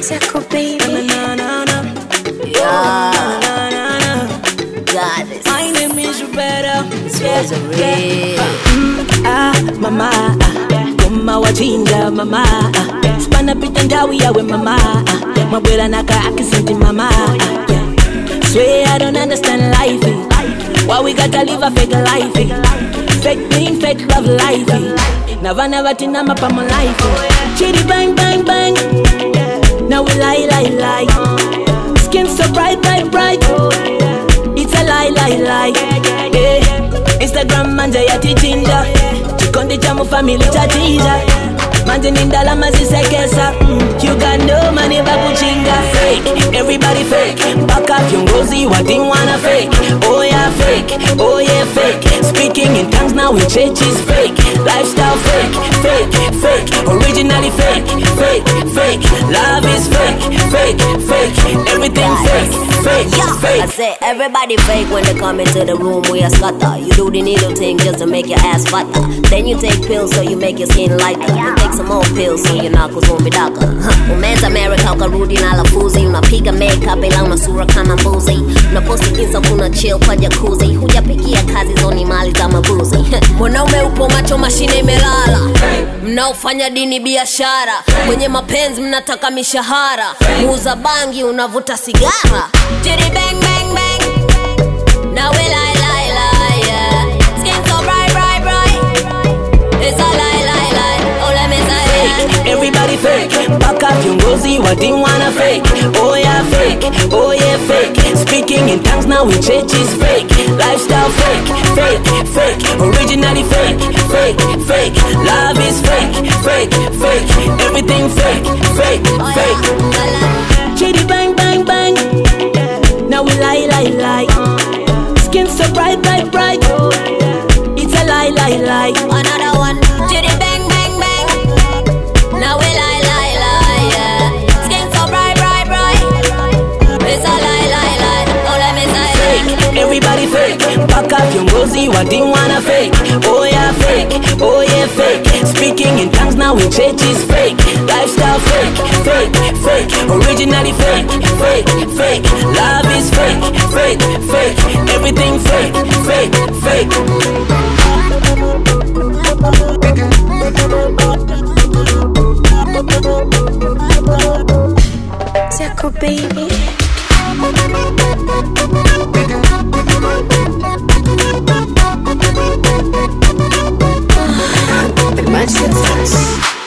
Zako baby. Yeah. God, this My name is Roberta. Mama, Goma wachinja mama, Spana pita ndawi yawe mama, Mabwela naka akisenti mama. Swear I don't understand life. Why we gotta live a fake life? Fake being fake love life. Never tina mapama life. Chitty bang bang bang. Now we lie. Skin so bright. It's a lie. Yeah. Instagram manja ya tichinja. Chikondi chamu family chatija. Manje nindala mazisekesa. You got no money bakuchinga. Fake, everybody fake. Baka kiongozi wati wanna fake. Oh yeah fake, oh yeah fake. Speaking in tongues now in church is fake. Lifestyle fake. Originally fake. Love is fake. Everything fake. I say everybody fake when they come into the room. We are scatter. You do the needle thing just to make your ass fatter. Then you take pills so you make your skin lighter. You take some more pills so your knuckles won't be darker. Umenza America ukarudi na lafuzi. Unapiga makeup ila una sura kama mbuzi. Unaposti insta kuna chill kwa jacuzzi. Hujapigia kazi zoni mali za mabuzi. Mwanaume upo macho mashine imelala. Mnaofanya dini biashara. Kwenye mapenzi mnataka mishahara. Muuza bangi unavuta sigara. Chitty bang bang bang. Now we lie, yeah. Skin so bright. It's a lie. Oh let me say fake. Everybody fake. Baka viongozi wati wanna fake. Oh yeah fake. Speaking in tongues now in church is fake. Lifestyle fake. Originally fake. Love is fake. Everything fake. Chitty bang bang bang. Now we lie. Skin so bright. It's a lie. another one. Chitty bang bang bang. Now we lie, yeah. Skin so bright. It's a lie. Oh let me say fake. Everybody fake. Baka viongozi wati wanna fake. Oh yeah fake. Speaking in tongues now in church is fake. Lifestyle fake. Originally fake. Love is fake. Everything fake. Zako baby. Much success.